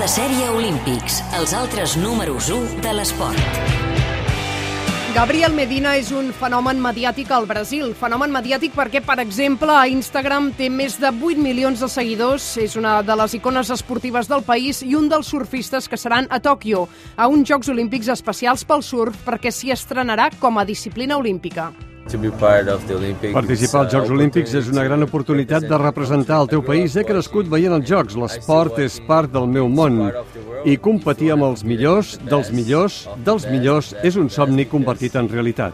de sèrie Olímpics, els altres números 1 de l'esport. Gabriel Medina és un fenomen mediàtic al Brasil. Fenomen mediàtic perquè, per exemple, a Instagram té més de 8 milions de seguidors, és una de les icones esportives del país i un dels surfistes que seran a Tòquio, a uns Jocs Olímpics especials pel surf perquè s'hi estrenarà com a disciplina olímpica. Participar als Jocs Olímpics és una gran oportunitat de representar el teu país. He crescut veient els Jocs, l'esport és part del meu món. I competir amb els millors, dels millors, és un somni convertit en realitat.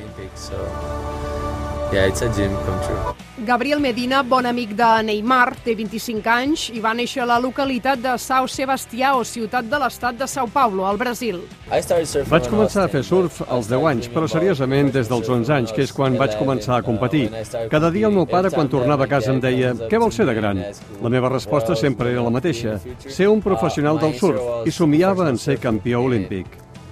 Gabriel Medina, bon amic de Neymar, té 25 anys i va néixer a la localitat de São Sebastião, ciutat de l'estat de São Paulo, al Brasil. Vaig començar a fer surf als 10 anys, però seriosament des dels 11 anys, que és quan vaig començar a competir. Cada dia el meu pare, quan tornava a casa, em deia «Què vols ser de gran?». La meva resposta sempre era la mateixa, ser un professional del surf, i somiava en ser campió olímpic.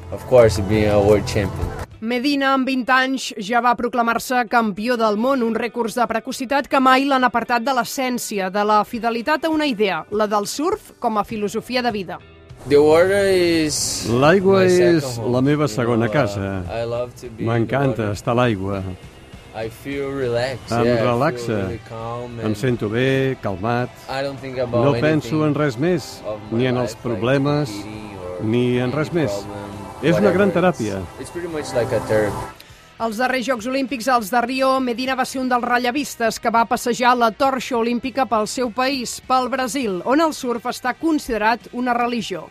Medina, amb 20 anys, ja va proclamar-se campió del món, un rècord de precocitat que mai l'han apartat de l'essència, de la fidelitat a una idea, la del surf com a filosofia de vida. L'aigua és la meva segona casa. M'encanta estar a l'aigua. Em relaxa, em sento bé, calmat. No penso en res més, ni en els problemes, ni en res més. És una gran teràpia. Als darrers Jocs Olímpics, als de Rio, Medina va ser un dels rellevistes que va passejar la torxa olímpica pel seu país, pel Brasil, on el surf està considerat una religió.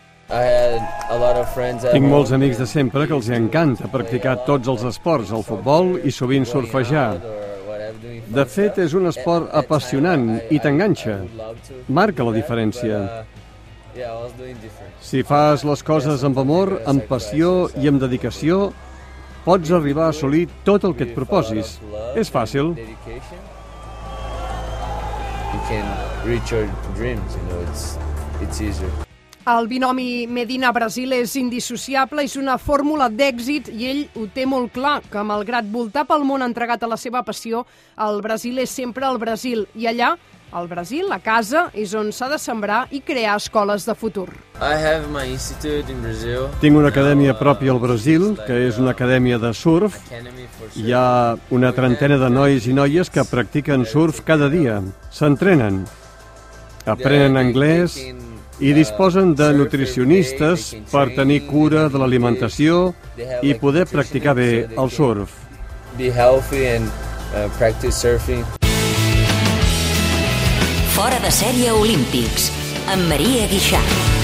Tinc molts amics de sempre que els encanta practicar tots els esports, el futbol i sovint surfejar. De fet, és un esport apassionant i t'enganxa. Marca la diferència. Si fas les coses amb amor, amb passió i amb dedicació, pots arribar a assolir tot el que et proposis. És fàcil. El binomi Medina-Brasil és indissociable, és una fórmula d'èxit i ell ho té molt clar, que malgrat voltar pel món entregat a la seva passió, el Brasil és sempre el Brasil. I allà, al Brasil, a casa, és on s'ha de sembrar i crear escoles de futur. Tinc una acadèmia pròpia al Brasil, que és una acadèmia de surf. Hi ha una trentena de nois i noies que practiquen surf cada dia. S'entrenen, aprenen anglès i disposen de nutricionistes per tenir cura de l'alimentació i poder practicar bé el surf. Fora de sèrie Olímpics, amb Maria Guixart.